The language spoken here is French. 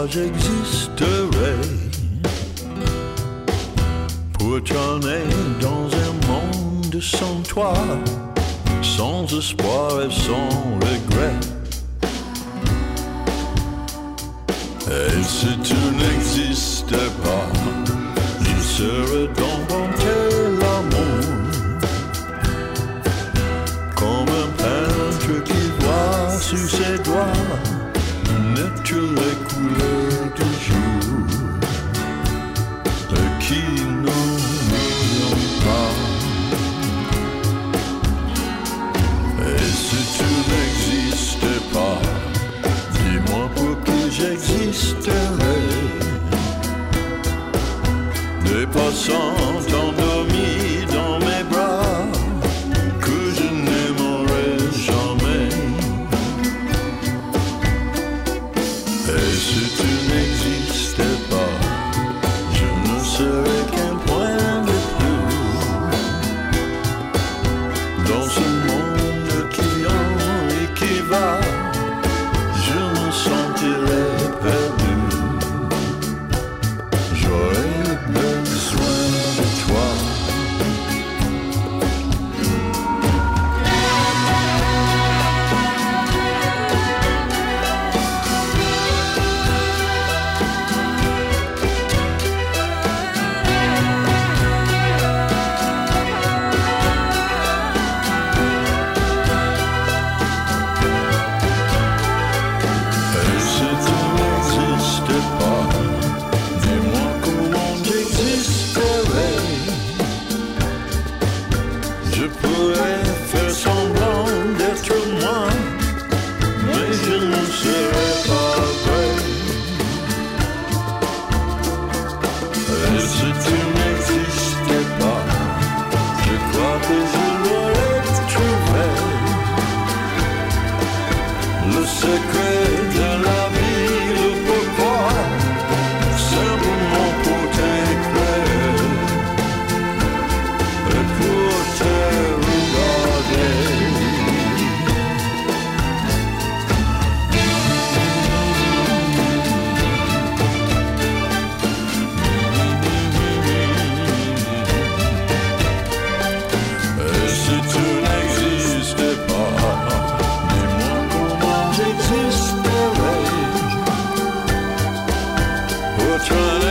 toi j'existerais. Pour tourner dans un monde sans toi, sans espoir et sans regret. Et si tu n'existais pas, je serais dompté l'amour, comme un peintre qui voit sous ses doigts naître les couleurs du jour, et qui n'oublions pas. Et si tu n'existais pas, dis-moi pour qui j'existerais. Des passants endormis dans mes bras que je n'aimerais jamais. Et si tu n'existais pas, je ne serais qu'un point de plus dans ce monde qui en et qui va. Je me sentirais perdu. J'aurais besoin de toi. Et si tu n'existais pas, dis-moi comment j'existerais. Je pourrais faire semblant d'être moi, mais je ne serais pas vrai. Et si tu n'existais pas, je crois que je l'aurais trouvé. Le secret de la vie, le pourquoi, simplement pour t'éclairer et pour te regarder. Et si tu n'existais pas, dis-moi comment j'existerais. Pour toi